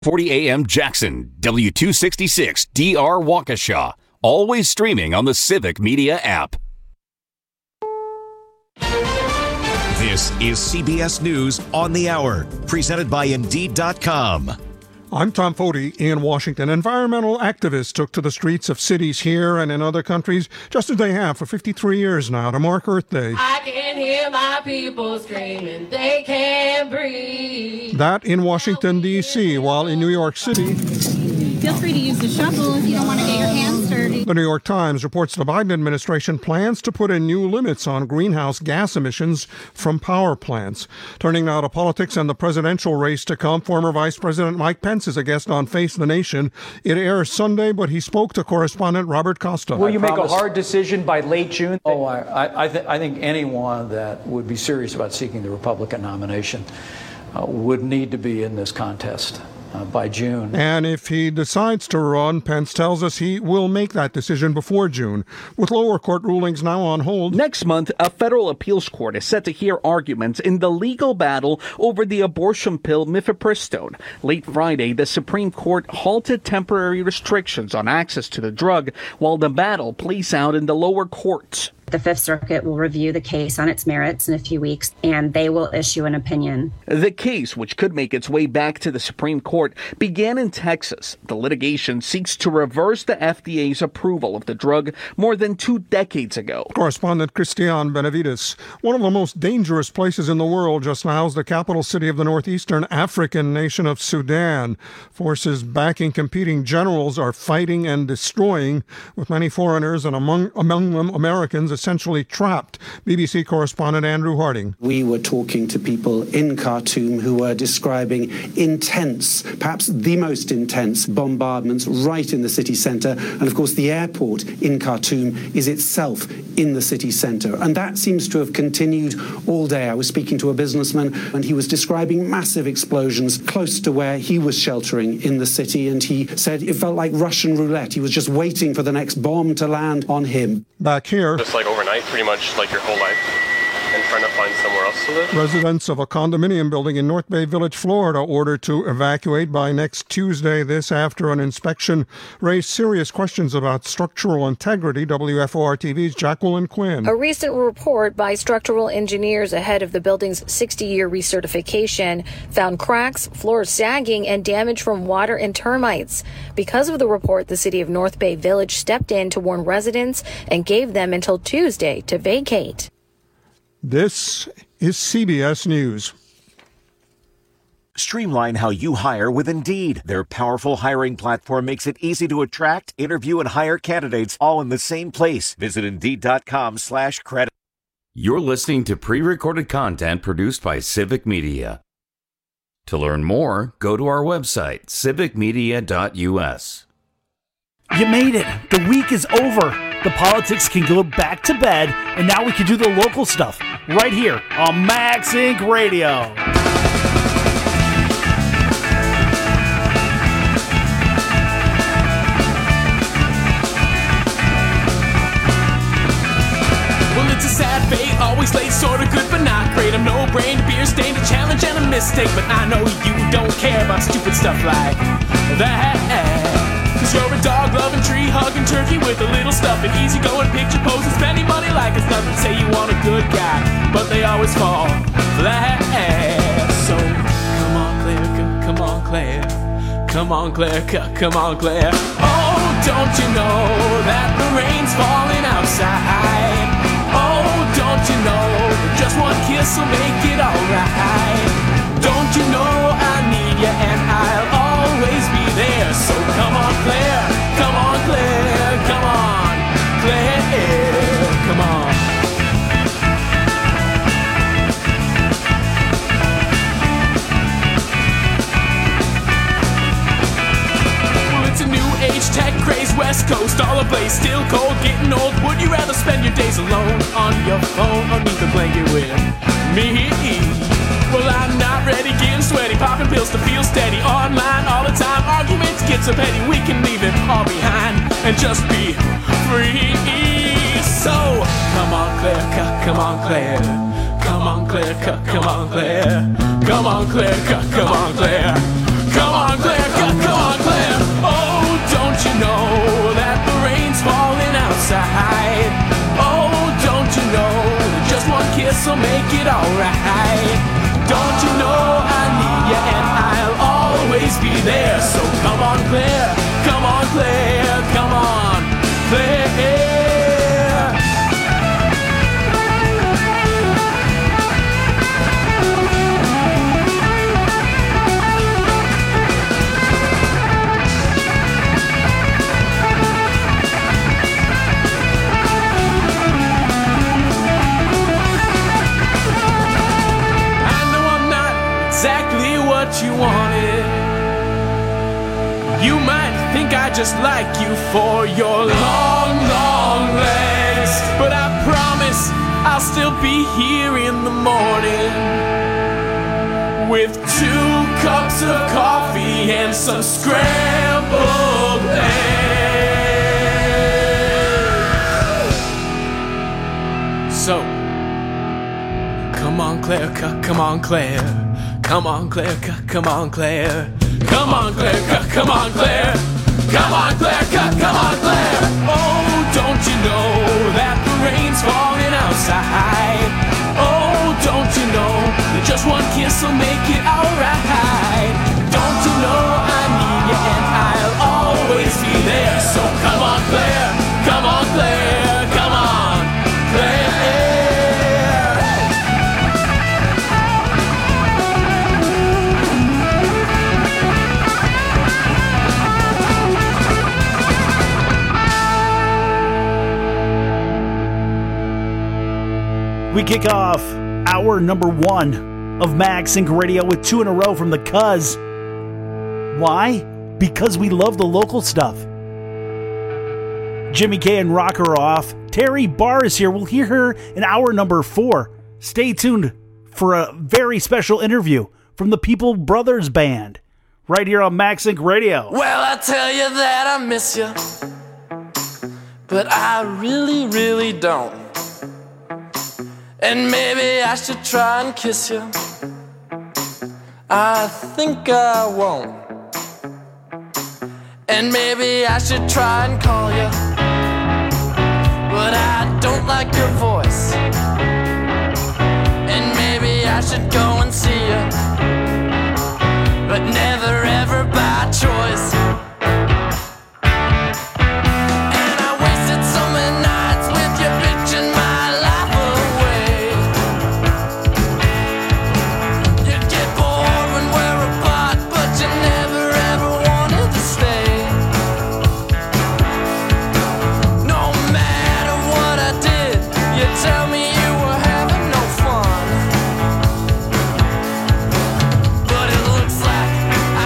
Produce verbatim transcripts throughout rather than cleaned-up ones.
forty A M Jackson, W two sixty-six D R Waukesha. Always streaming on the Civic Media app. This is C B S News on the Hour, presented by Indeed dot com. I'm Tom Foti in Washington. Environmental activists took to the streets of cities here and in other countries, just as they have for fifty-three years now, to mark Earth Day. I can hear my people screaming, they can't breathe. That in Washington, D C, while in New York City... Feel free to use the shovel if you don't want to get your hands dirty. The New York Times reports the Biden administration plans to put in new limits on greenhouse gas emissions from power plants. Turning now to politics and the presidential race to come, former Vice President Mike Pence is a guest on Face the Nation. It airs Sunday, but he spoke to correspondent Robert Costa. Will you make a hard decision by late June? Oh, I, I, th- I think anyone that would be serious about seeking the Republican nomination uh, would need to be in this contest Uh, by June. And if he decides to run, Pence tells us he will make that decision before June, with lower court rulings now on hold. Next month, a federal appeals court is set to hear arguments in the legal battle over the abortion pill mifepristone. Late Friday, the Supreme Court halted temporary restrictions on access to the drug while the battle plays out in the lower courts. The Fifth Circuit will review the case on its merits in a few weeks, and they will issue an opinion. The case, which could make its way back to the Supreme Court, began in Texas. The litigation seeks to reverse the F D A's approval of the drug more than two decades ago. Correspondent Christian Benavides. One of the most dangerous places in the world just now is the capital city of the northeastern African nation of Sudan. Forces backing competing generals are fighting and destroying, with many foreigners and among, among them Americans essentially trapped. B B C correspondent Andrew Harding. We were talking to people in Khartoum who were describing intense, perhaps the most intense bombardments right in the city centre. And of course, the airport in Khartoum is itself in the city centre. And that seems to have continued all day. I was speaking to a businessman and he was describing massive explosions close to where he was sheltering in the city. And he said it felt like Russian roulette. He was just waiting for the next bomb to land on him. Back here, just like overnight, pretty much like your whole life, and trying to find somewhere else to live. Residents of a condominium building in North Bay Village, Florida, ordered to evacuate by next Tuesday. This after an inspection raised serious questions about structural integrity. W F O R T V's Jacqueline Quinn. A recent report by structural engineers ahead of the building's sixty-year recertification found cracks, floors sagging, and damage from water and termites. Because of the report, the city of North Bay Village stepped in to warn residents and gave them until Tuesday to vacate. This is C B S News. Streamline how you hire with Indeed. Their powerful hiring platform makes it easy to attract, interview, and hire candidates all in the same place. Visit Indeed.com slash credit. You're listening to pre-recorded content produced by Civic Media. To learn more, go to our website, civic media dot u s. You made it. The week is over. The politics can go back to bed, and now we can do the local stuff right here on Max Inc Radio. Well, it's a sad fate, always late, sorta good but not great. I'm no brain, beer stained, a challenge and a mistake, but I know you don't care about stupid stuff like that. Cause you're a dog-loving, tree-hugging turkey with a little stuff and easy-going picture poses, spending money like it's nothing. Say you want a good guy, but they always fall flat. So come on, Claire, c- come on, Claire, come on, Claire, c- come on, Claire. Oh, don't you know that the rain's falling outside? Oh, don't you know that just one kiss will make it alright? Don't you know I need you and I'll always be there. So come on, Claire, come on, Claire, come on, Claire, come on. Well, it's a new age tech craze, West Coast, all ablaze, still cold, getting old. Would you rather spend your days alone on your phone underneath the blanket with me? Well, I'm not ready, getting sweaty, popping pills to feel steady. Online all the time, arguments get so petty. We can leave it all behind and just be free. So, come on, Claire, c- come on, Claire. Come on, Claire, c- come on, Claire. Come on, Claire, c- come on, Claire. Come on, Claire. You might think I just like you for your long, long legs, but I promise I'll still be here in the morning with two cups of coffee and some scrambled eggs. So, come on, Claire, come on, Claire. Come on, Claire, come on, Claire. Come on, Claire, come on, Claire. Come on, Claire, come on, Claire. Oh, don't you know that the rain's falling outside? Oh, don't you know that just one kiss will make it alright? Don't you know I need you and I'll always be there? So come on, Claire, come on, Claire, come on, Claire. We kick off hour number one of MagSync Radio with two in a row from the Cuz. Why? Because we love the local stuff. Jimmy K and Rocker are off. Terry Barr is here. We'll hear her in hour number four. Stay tuned for a very special interview from the People Brothers Band right here on MagSync Radio. Well, I tell you that I miss you, but I really, really don't. And maybe I should try and kiss you. I think I won't. And maybe I should try and call you, but I don't like your voice. And maybe I should go and see you, but never ever by choice. And I wasted so many nights with you bitching my life away. You get bored when we're apart, but you never ever wanted to stay. No matter what I did, you tell me you were having no fun. But it looks like I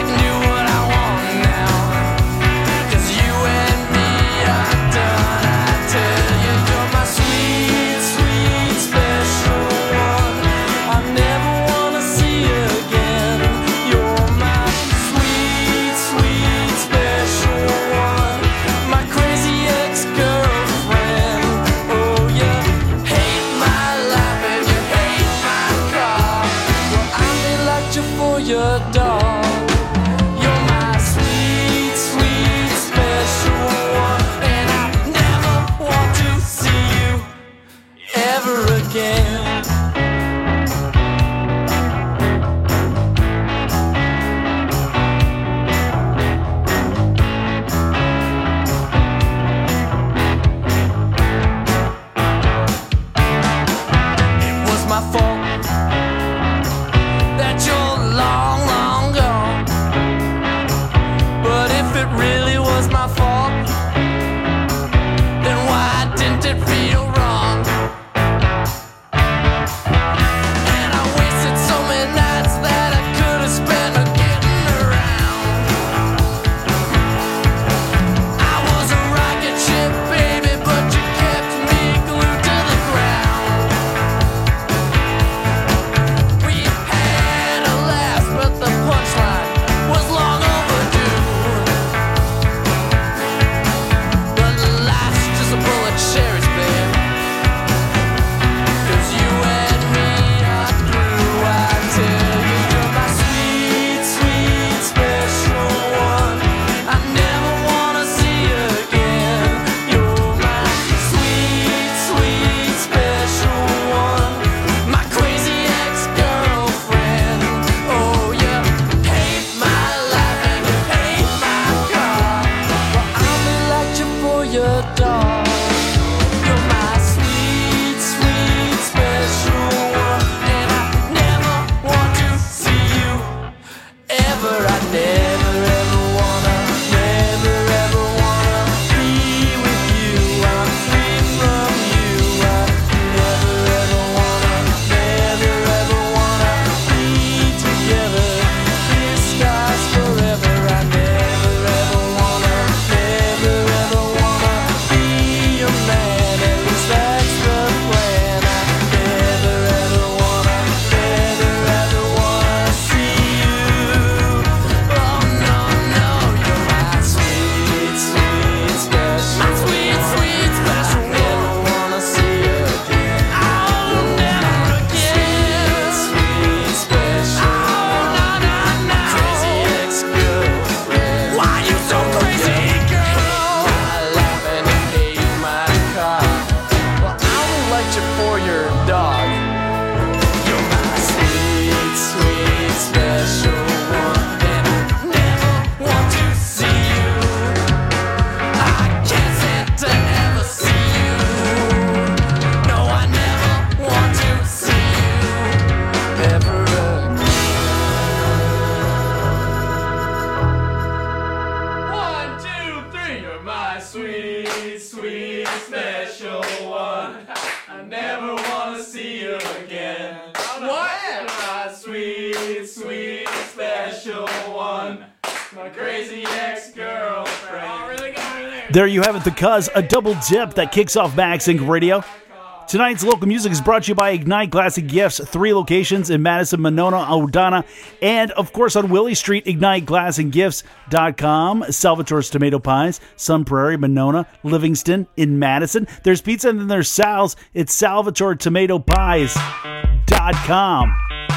the ex-girlfriend. Oh, really got me there. There you have it, the Cuz, a double dip that kicks off Max Inc Radio. Tonight's local music is brought to you by Ignite Classic Gifts, three locations in Madison, Monona, Odana, and of course on Willie Street, ignite glass and gifts dot com, Salvatore's Tomato Pies, Sun Prairie, Monona, Livingston, in Madison. There's pizza and then there's Sal's. It's Salvatore Tomato Pies dot com.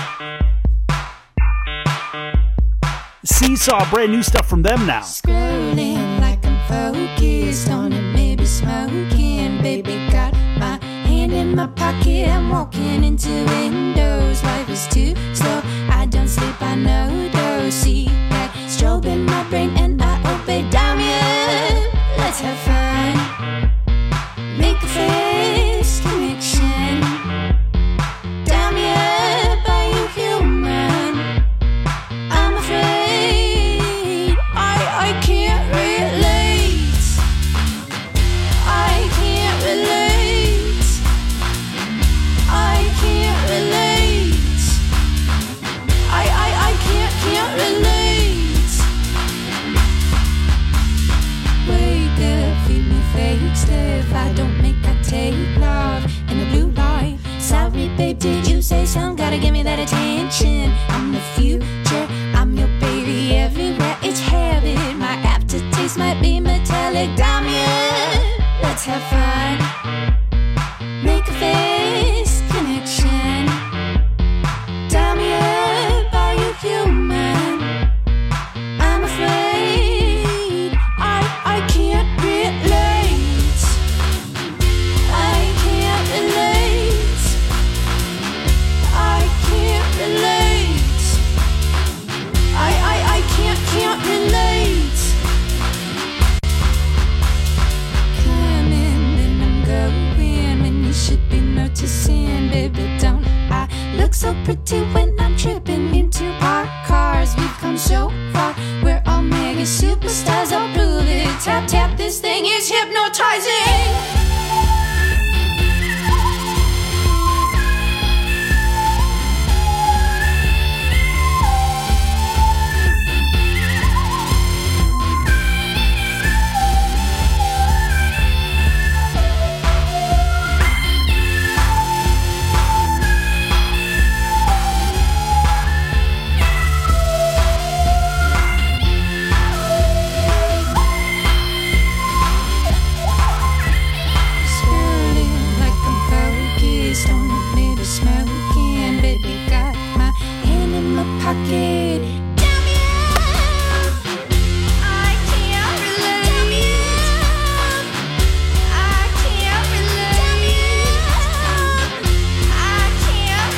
Seesaw, brand new stuff from them now. Scrolling like I'm focused on it, maybe smoking. Baby got my hand in my pocket, I'm walking into windows. Life is too slow, I don't sleep, I know though. See that strobe in my brain and I obey. Damn you, let's have fun, make a face connection. Damn you, are you human? I'm afraid I, I can't relate. I can't relate. I can't relate. I, I, I can't, can't relate. Wake up, feed me fake stuff. I don't make, I take love in the blue light. Sorry, babe, did you say something? Gotta give me that attention. I'm the future, I'm your baby everywhere. It's habit, my aftertaste might be metallic. Damn you, let's have fun, make a face connection. Damn you, are you human? I'm afraid I, I can't relate. I can't relate. I can't relate. I, I, I can't, can't relate. Coming, then I'm going when you should be noticing. Baby, don't I look so pretty when I'm tripping into parked cars? We've come so far, we're all mega superstars. I'll prove it, tap, tap, this thing is hypnotizing. Pocket. Damn you, I can't relate. Damn you, I can't relate. Damn you, I can't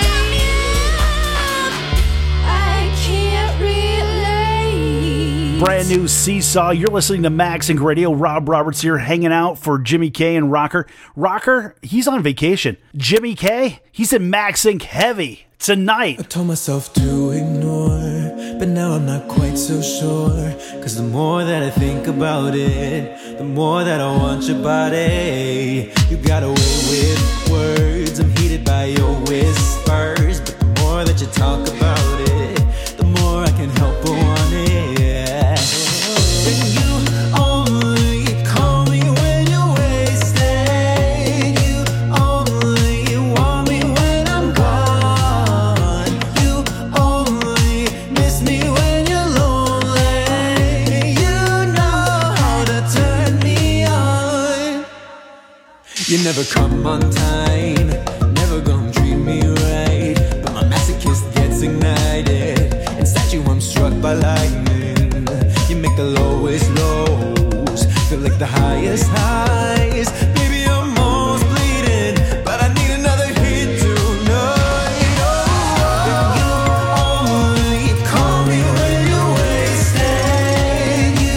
relate. I can't relate. Brand new Seesaw. You're listening to Max Inc Radio. Rob Roberts here, hanging out for Jimmy K and Rocker. Rocker, he's on vacation. Jimmy K, he's in Max Inc Heavy tonight. I told myself to ignore, but now I'm not quite so sure. Cause the more that I think about it, the more that I want your body. You got away with words, I'm heated by your whispers. But the more that you talk about it, the more I can help but want it. And you only call me when you're wasted. You only want me when I'm gone. You only miss me when you're lonely. You know how to turn me on. You never come on time, never gonna treat me right. But my masochist gets ignited. Inside you I'm struck by lightning. You make the lowest lows feel like the highest highs. Baby, I'm almost bleeding, but I need another hit tonight. Oh, you only call me when you're wasted. You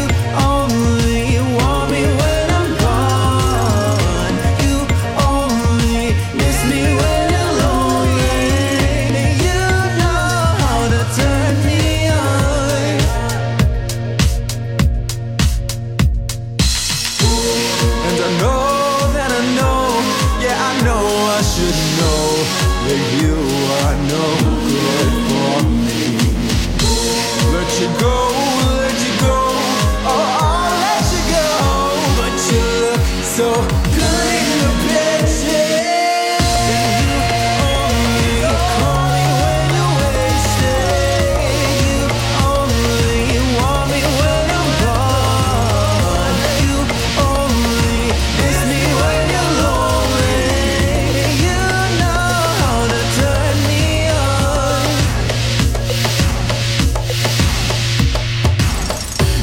only want me when I'm gone. You only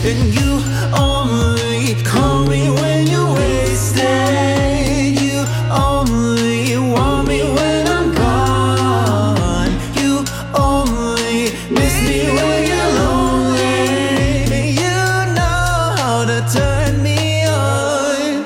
and you only call me when you're wasted. You only want me when I'm gone. You only miss me when you're lonely. You know how to turn me on.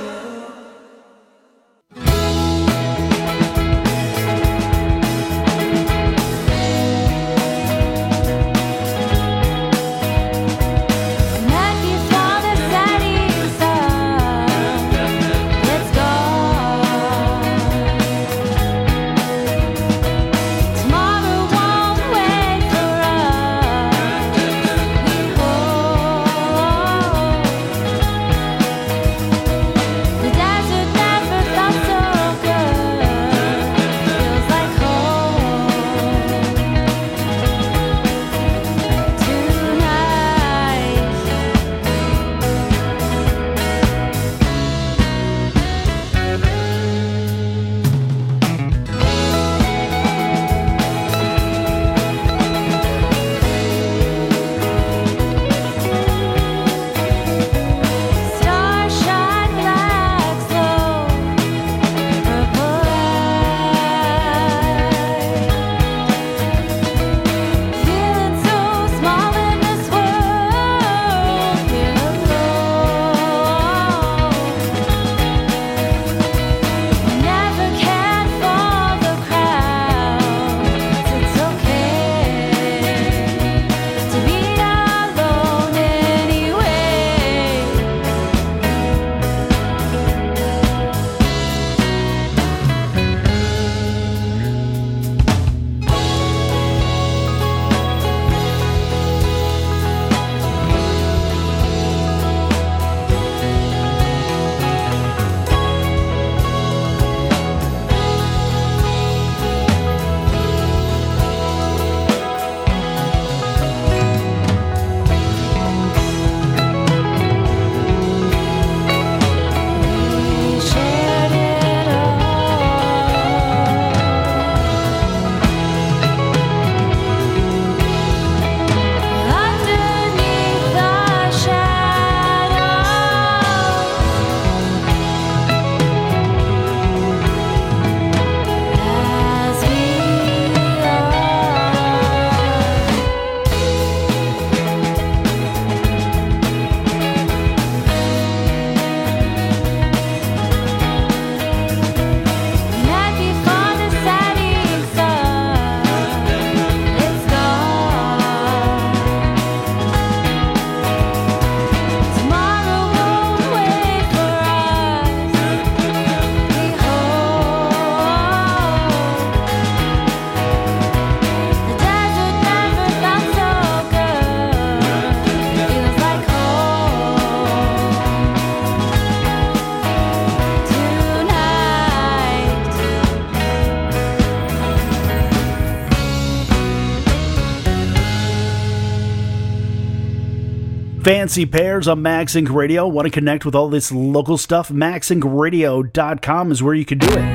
Fancy Pairs on MaxInc Radio. Want to connect with all this local stuff? max inc radio dot com is where you can do it.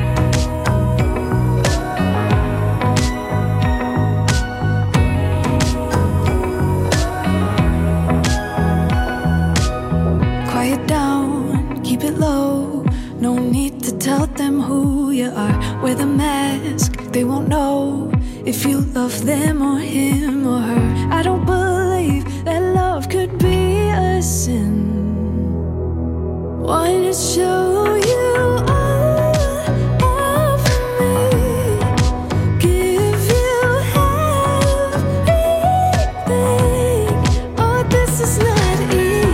Quiet down, keep it low. No need to tell them who you are. Wear the mask, they won't know if you love them or him or her. I don't believe that love could be a sin. Wanna show you all of me, give you everything. Oh, this is not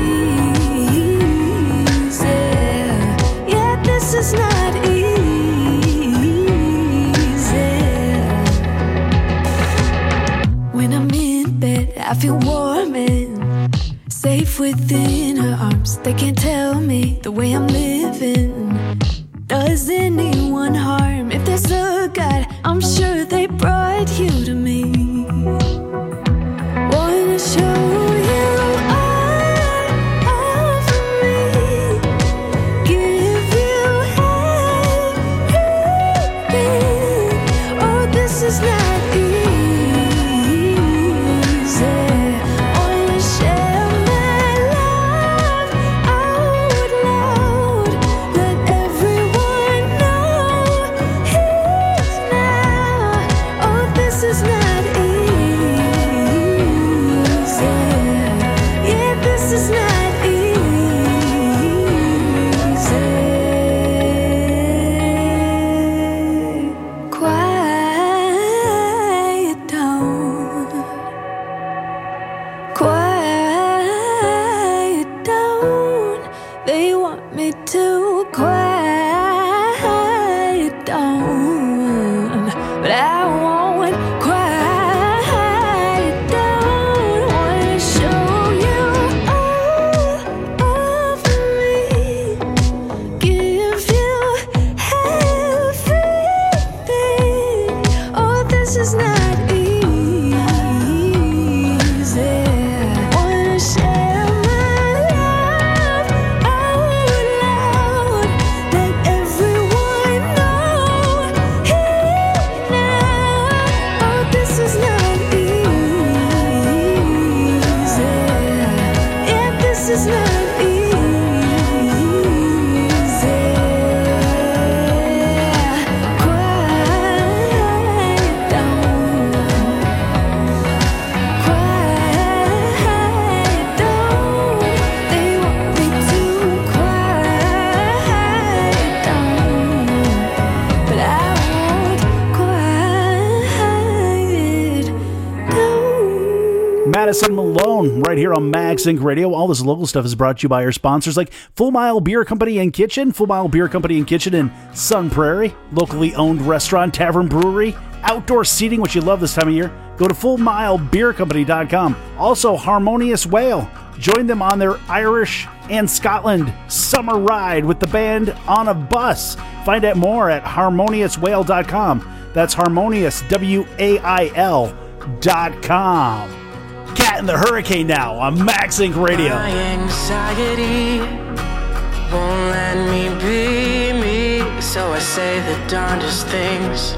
easy. Yeah, this is not easy. When I'm in bed, I feel warm and safe within her arms. They can't tell me the way I'm living does anyone harm. If there's a God, I'm sure they brought you to me. Wanna show you all of me, give you everything. Oh, this is not easy. Wanna share my life. this is not easy. Madison Malone right here on MagSync Radio. All this local stuff is brought to you by our sponsors like Full Mile Beer Company and Kitchen, Full Mile Beer Company and Kitchen in Sun Prairie, locally owned restaurant, tavern, brewery, outdoor seating, which you love this time of year. Go to full mile beer company dot com. Also, Harmonious Whale. Join them on their Irish and Scotland summer ride with the band on a bus. Find out more at harmonious whale dot com. That's Harmonious, W A I L dot com. Cat in the Hurricane now on MagSync Radio. My anxiety won't let me be me, so I say the darndest things.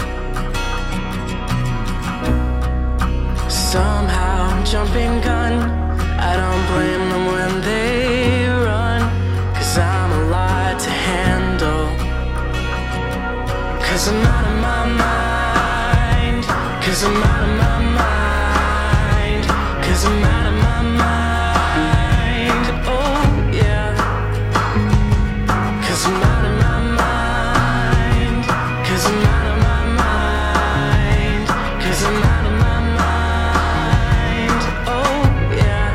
Somehow I'm jumping gun, I don't blame them when they run, cause I'm a lot to handle. Cause I'm out of my mind, cause I'm out of my mind, cause I'm out of my mind, oh yeah. Cause I'm out of my mind, cause I'm out of my mind, cause I'm out of my mind, oh yeah.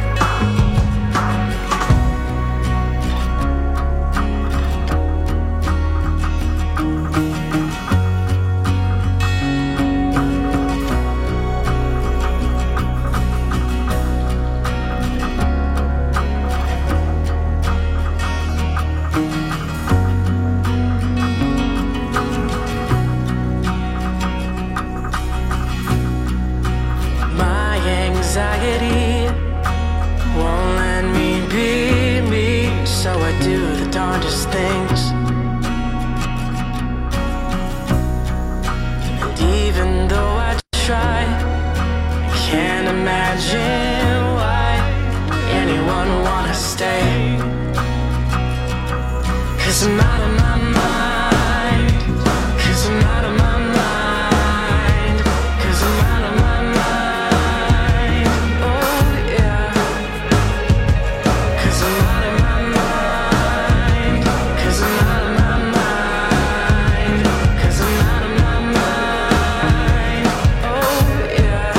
My anxiety won't let me be me, so I do the darndest things. And even though I try, I can't imagine why anyone would wanna stay. Cause I'm out of my mind, cause I'm out of my mind, cause I'm out of my mind, oh yeah. Cause I'm out of my mind, cause I'm out of my mind, cause I'm out of my mind, oh yeah.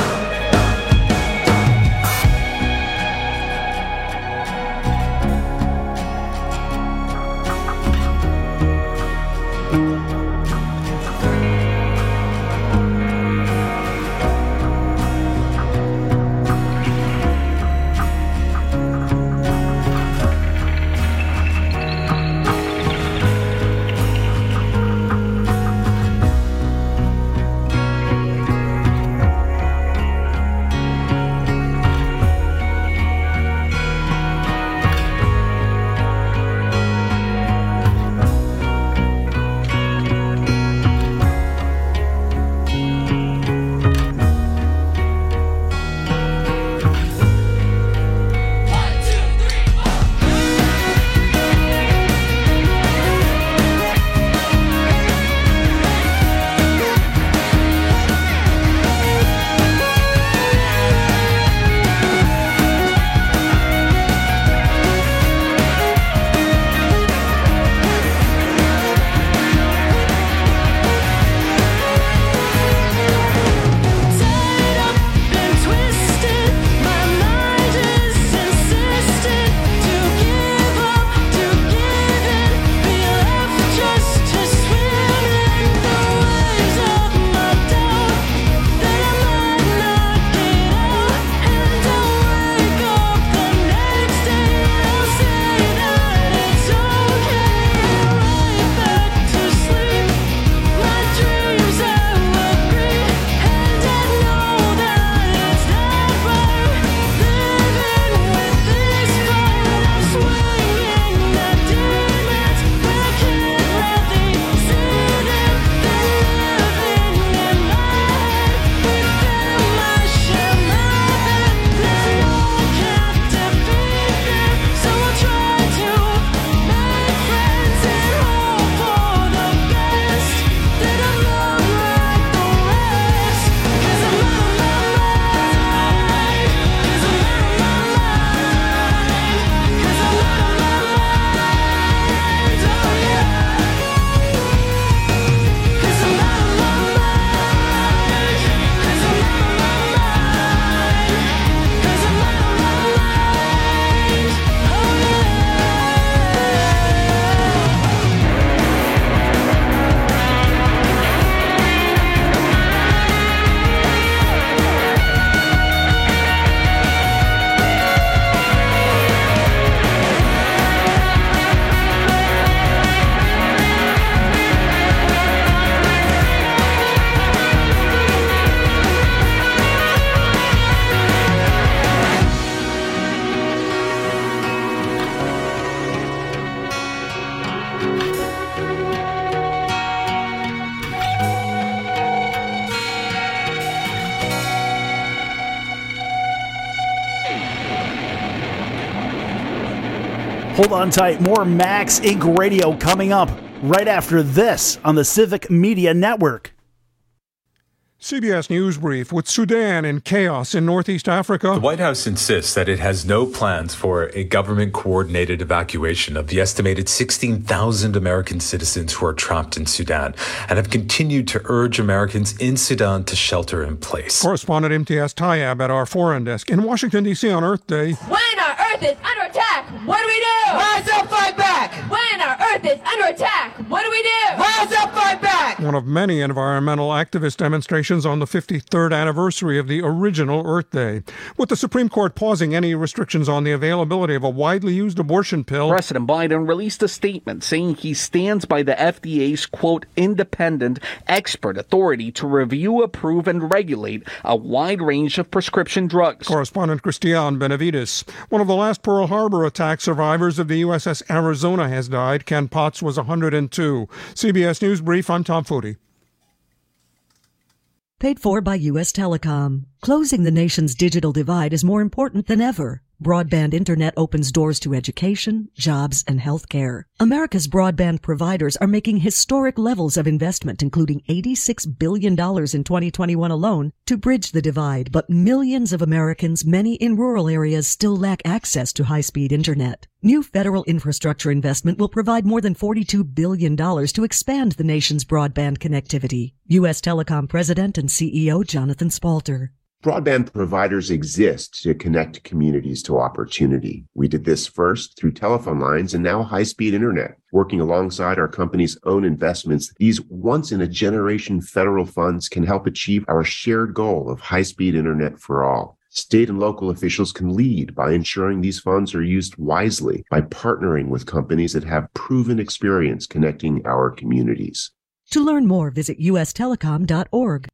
Hold on tight. More Max Incorporated. Radio coming up right after this on the Civic Media Network. C B S News Brief. With Sudan in chaos in Northeast Africa, the White House insists that it has no plans for a government-coordinated evacuation of the estimated sixteen thousand American citizens who are trapped in Sudan and have continued to urge Americans in Sudan to shelter in place. Correspondent Imtiaz Tayyab at our foreign desk in Washington, D C on Earth Day. When our Earth is under attack, what do we do? Rise up, fight back! When our Earth is under attack, what do we do? Rise up, fight back! One of many environmental activist demonstrations on the fifty-third anniversary of the original Earth Day. With the Supreme Court pausing any restrictions on the availability of a widely used abortion pill, President Biden released a statement saying he stands by the F D A's, quote, independent expert authority to review, approve, and regulate a wide range of prescription drugs. Correspondent Christian Benavides. One of the last Pearl Harbor attack survivors of the U S S Arizona has died. Ken Potts was one hundred two. C B S News Brief, I'm Tom Footy. Paid for by U S Telecom. Closing the nation's digital divide is more important than ever. Broadband internet opens doors to education, jobs, and healthcare. America's broadband providers are making historic levels of investment, including eighty-six billion dollars in twenty twenty-one alone, to bridge the divide. But millions of Americans, many in rural areas, still lack access to high-speed internet. New federal infrastructure investment will provide more than forty-two billion dollars to expand the nation's broadband connectivity. U S Telecom President and C E O Jonathan Spalter. Broadband providers exist to connect communities to opportunity. We did this first through telephone lines and now high-speed internet. Working alongside our company's own investments, these once-in-a-generation federal funds can help achieve our shared goal of high-speed internet for all. State and local officials can lead by ensuring these funds are used wisely, by partnering with companies that have proven experience connecting our communities. To learn more, visit U S telecom dot org.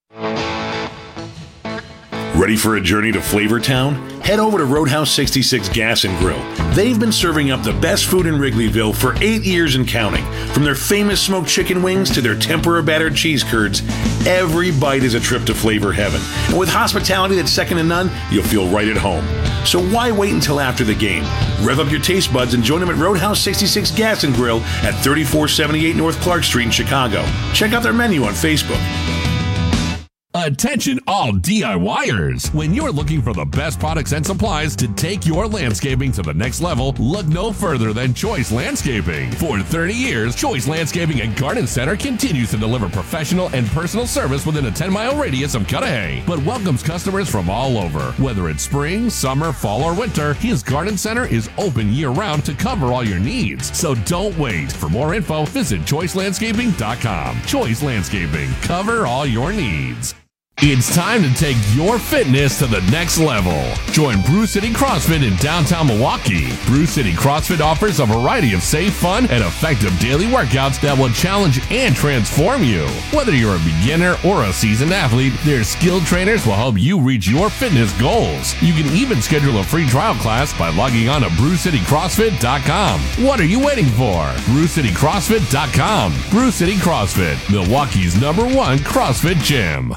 Ready for a journey to Flavortown? Head over to Roadhouse sixty-six Gas and Grill. They've been serving up the best food in Wrigleyville for eight years and counting. From their famous smoked chicken wings to their tempura battered cheese curds, every bite is a trip to flavor heaven. And with hospitality that's second to none, you'll feel right at home. So why wait until after the game? Rev up your taste buds and join them at Roadhouse sixty-six Gas and Grill at thirty-four seventy-eight North Clark Street in Chicago. Check out their menu on Facebook. Attention all DIYers! When you're looking for the best products and supplies to take your landscaping to the next level, look no further than Choice Landscaping. For thirty years, Choice Landscaping and Garden Center continues to deliver professional and personal service within a ten mile radius of Cudahy, but welcomes customers from all over. Whether it's spring, summer, fall, or winter, his Garden Center is open year-round to cover all your needs. So don't wait. For more info, visit choice landscaping dot com. Choice Landscaping. Cover all your needs. It's time to take your fitness to the next level. Join Brew City CrossFit in downtown Milwaukee. Brew City CrossFit offers a variety of safe, fun, and effective daily workouts that will challenge and transform you. Whether you're a beginner or a seasoned athlete, their skilled trainers will help you reach your fitness goals. You can even schedule a free trial class by logging on to brew city crossfit dot com. What are you waiting for? brew city crossfit dot com. Brew City CrossFit, Milwaukee's number one CrossFit gym.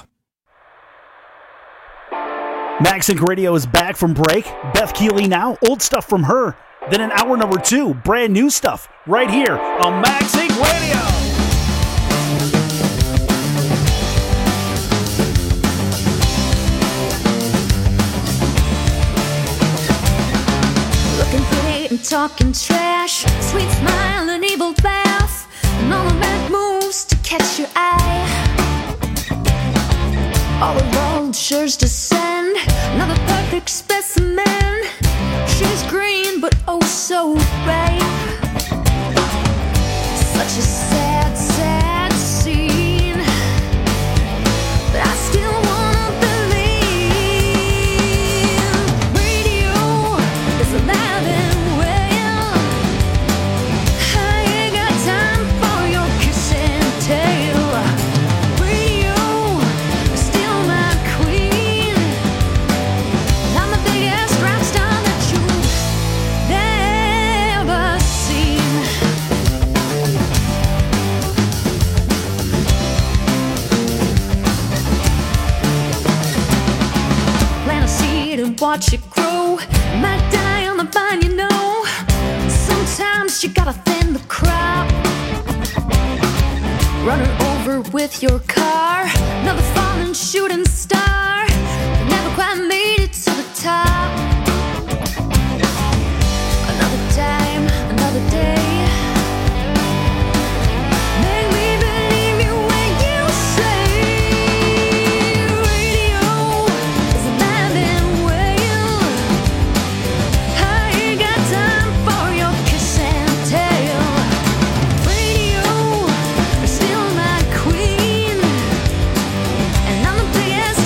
Max Inc Radio is back from break. Beth Keeley now, old stuff from her. Then in hour number two, brand new stuff right here on Max Inc Radio. Looking pretty and talking trash, sweet smile and evil laugh, and all the bad moves to catch your eye. All the vultures descend, another perfect specimen. She's green but oh so ripe. Such a sad, sad scene, but I still wanna believe. Radio is alive and well. I ain't got time for your kiss and tell. Watch it grow, might die on the vine, you know. Sometimes over with your car. Another fallen shooting star. You never quite made it to the top. Another time, another day. Make me believe you when you say radio is alive and well. I ain't got time for your kiss and tell. Radio is still my queen, and I'm the biggest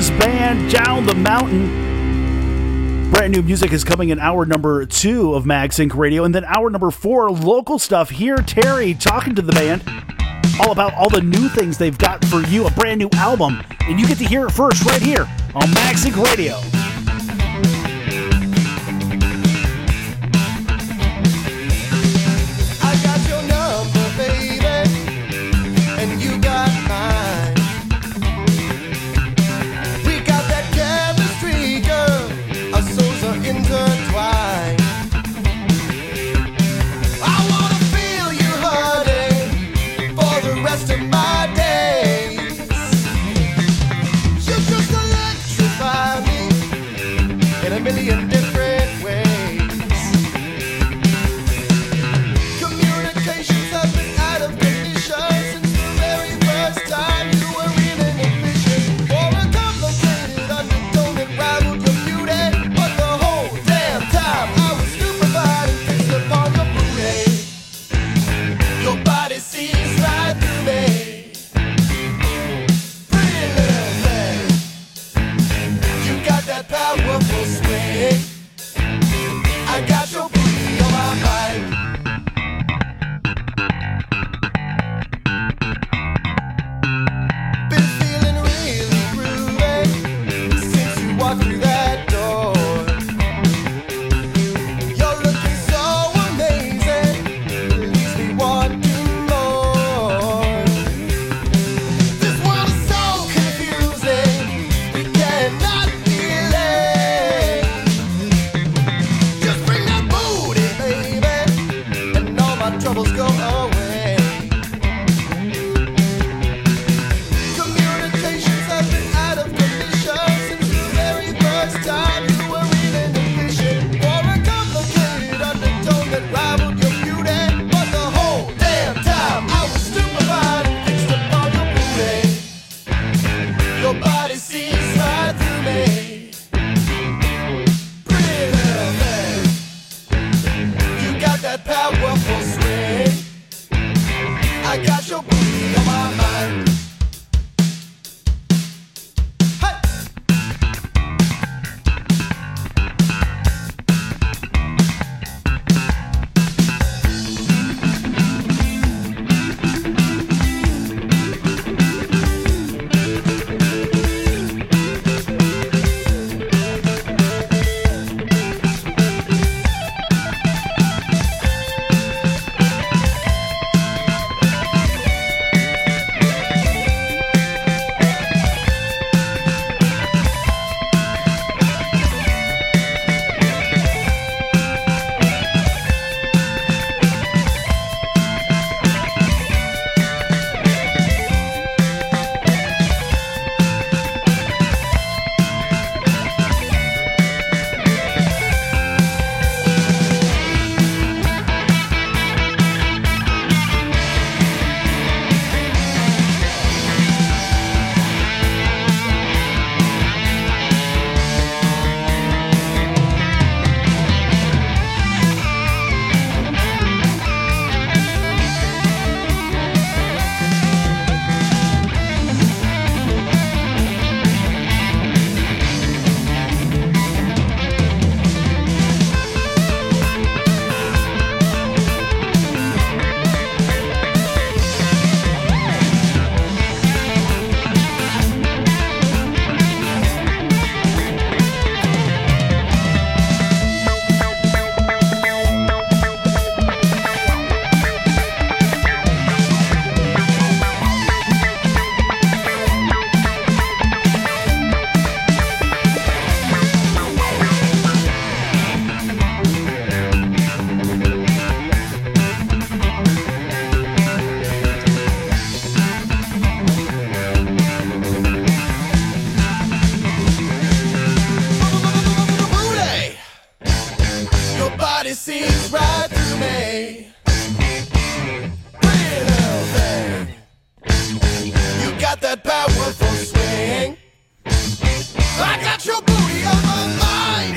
Brothers Band, Down the Mountain. Brand new music is coming in hour number two of MagSync Radio. And then hour number four, local stuff. Here, Terry talking to the band all about all the new things they've got for you, a brand new album. And you get to hear it first right here on MagSync Radio.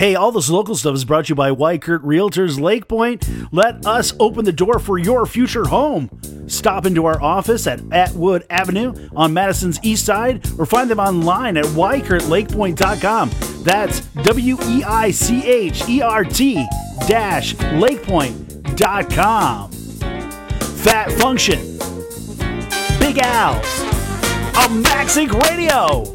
Hey, all this local stuff is brought to you by Wykert Realtors Lake Point. Let us open the door for your future home. Stop into our office at Atwood Avenue on Madison's east side or find them online at wykert lake point dot com. That's W E I C H E R T dash lake point dot com. Fat Function. Big Al's. A Max Incorporated. Radio.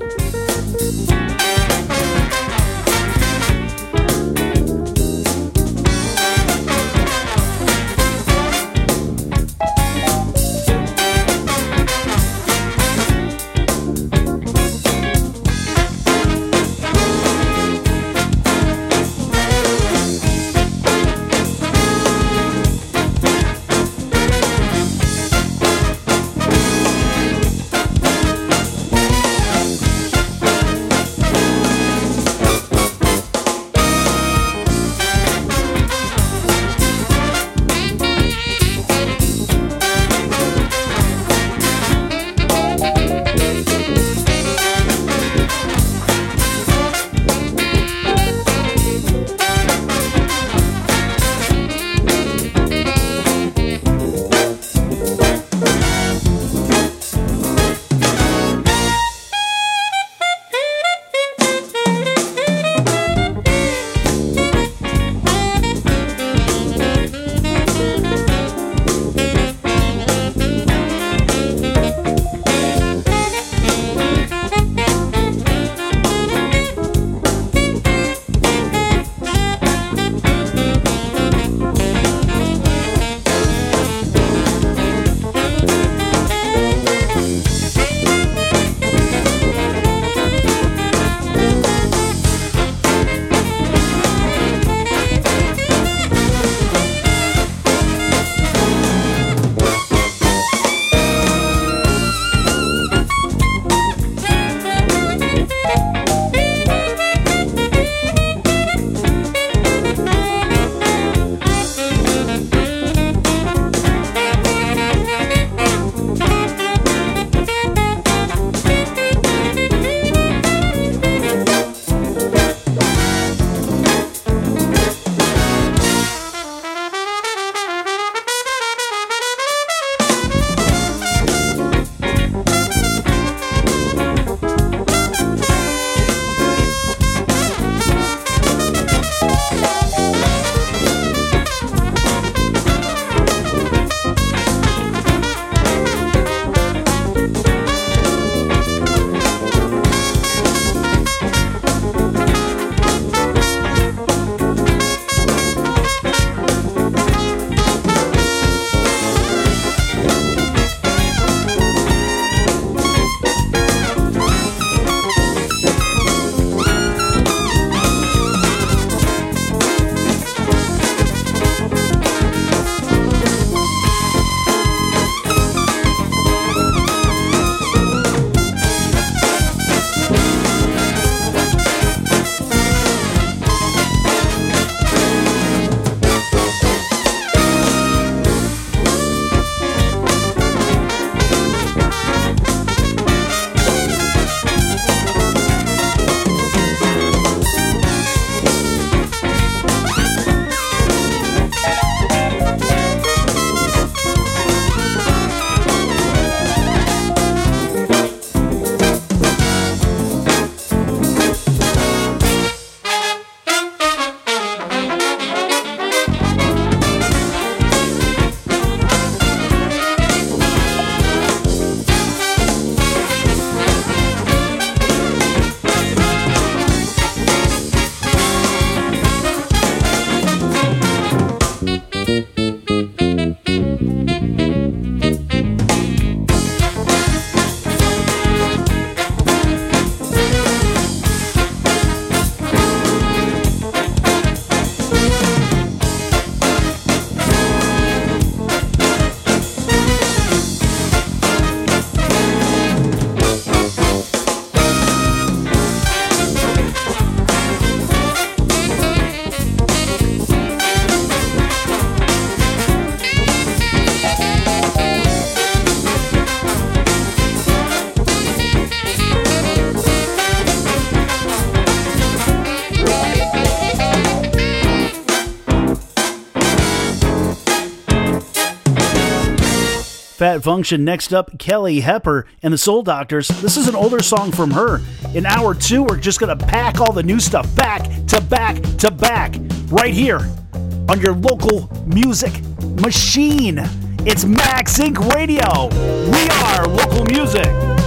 Fat Function. Next up, Kelly Hepper and the Soul Doctors. This is an older song from her. In hour two, we're just going to pack all the new stuff back to back to back right here on your local music machine. It's Max Inc Radio. We are local music.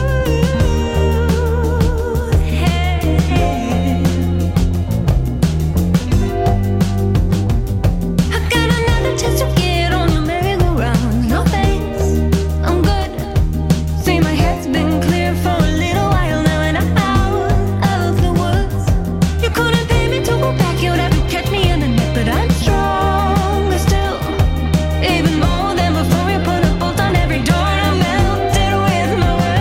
Just to get on your merry-go-round. No thanks, I'm good. See, my head's been clear for a little while now, and I'm out of the woods. You couldn't pay me to go back, you'd have to catch me in the net, but I'm stronger still. Even more than before, you put a bolt on every door, and I melted with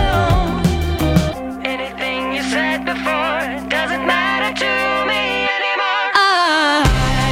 my will. Anything you said before doesn't matter to me anymore. I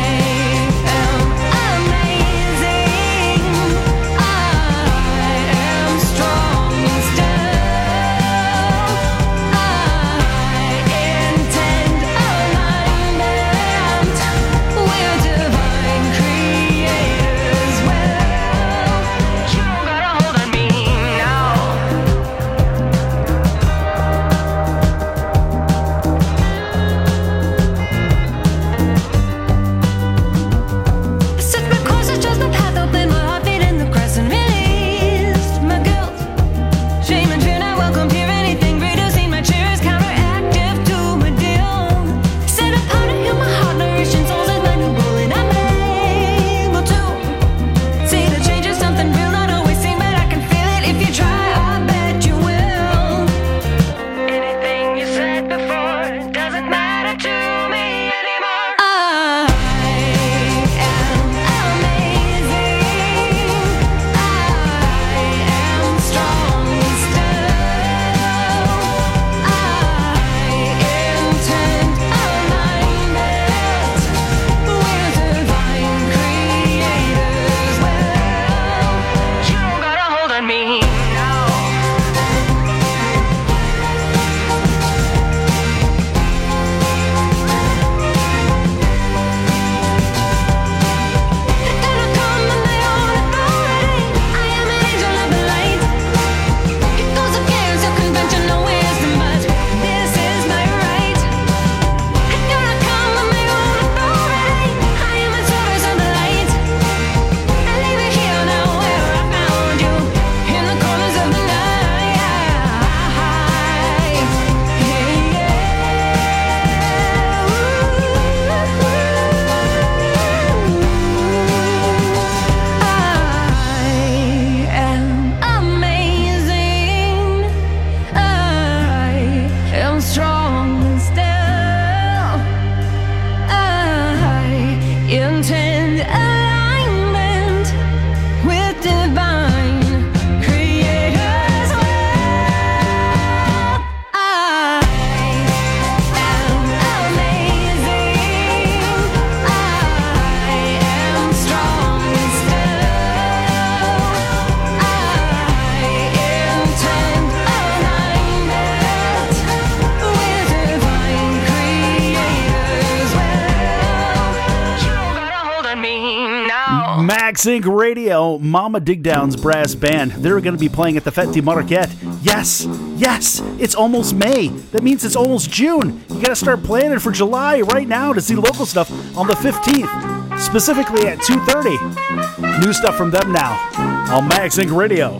Max Inc Radio, Mama Digdown's brass band. They're going to be playing at the Fête de Marquette. Yes, yes, it's almost May. That means it's almost June. You got to start planning for July right now to see local stuff on the fifteenth, specifically at two thirty. New stuff from them now on Max Inc Radio.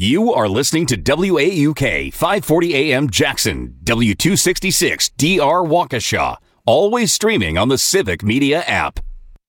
You are listening to W A U K five forty A M Jackson, W two sixty-six D R Waukesha, always streaming on the Civic Media app.